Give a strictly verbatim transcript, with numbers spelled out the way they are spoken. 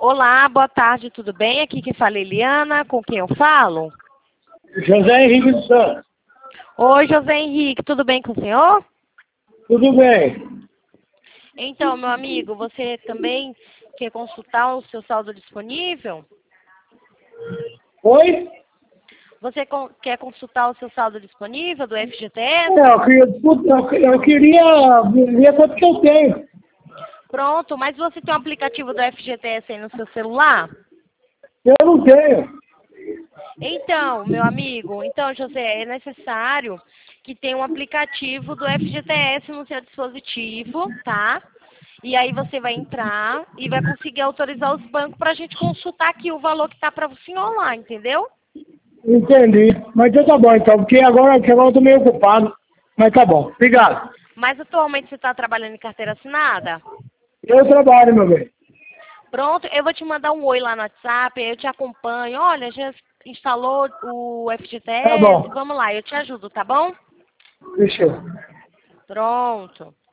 Olá, boa tarde, tudo bem? Aqui quem fala é Eliana, com quem eu falo? José Henrique dos Santos. Oi, José Henrique, tudo bem com o senhor? Tudo bem. Então, meu amigo, você também quer consultar o seu saldo disponível? Oi? Você con- quer consultar o seu saldo disponível do F G T S? É, eu queria, eu, eu queria ver quanto que eu tenho. Pronto, mas você tem um aplicativo do F G T S aí no seu celular? Eu não tenho. Então, meu amigo, então, José, é necessário que tenha um aplicativo do F G T S no seu dispositivo, tá? E aí você vai entrar e vai conseguir autorizar os bancos para a gente consultar aqui o valor que está para o senhor lá, entendeu? Entendi. Mas então tá bom, então, porque agora, que agora eu tô meio ocupado. Mas tá bom. Obrigado. Mas atualmente você está trabalhando em carteira assinada? Eu trabalho, meu bem. Pronto, eu vou te mandar um oi lá no WhatsApp, eu te acompanho. Olha, já instalou o Tá F G T S, bom. vamos lá, eu te ajudo, tá bom? Deixa eu. Pronto.